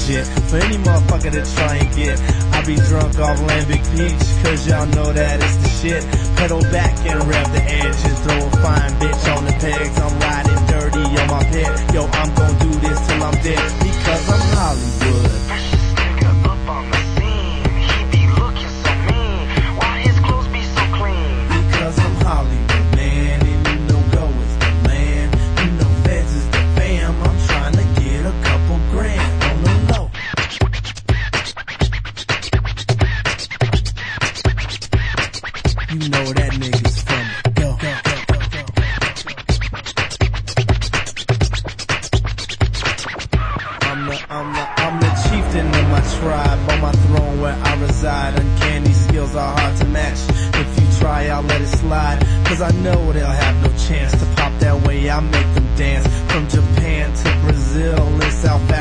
legit. For any motherfucker to try and get, I be drunk off lambic peach, cause y'all know that it's the shit. Pedal back and rev the engine, throw a fine bitch on the pegs. I'm riding dirty on my pet. Yo, I'm gon' do this till I'm dead, because I'm Hollywood. Hollywood, man, and you know Go is the man. You know Feds is the fam. I'm trying to get a couple grand on the low. You know that nigga's from Go. I'm the chieftain of my tribe, on my throne where I reside. Uncanny skills are hard to match. If you try, I'll let it slide, cause I know they'll have no chance to pop that way. I make them dance from Japan to Brazil and South Africa.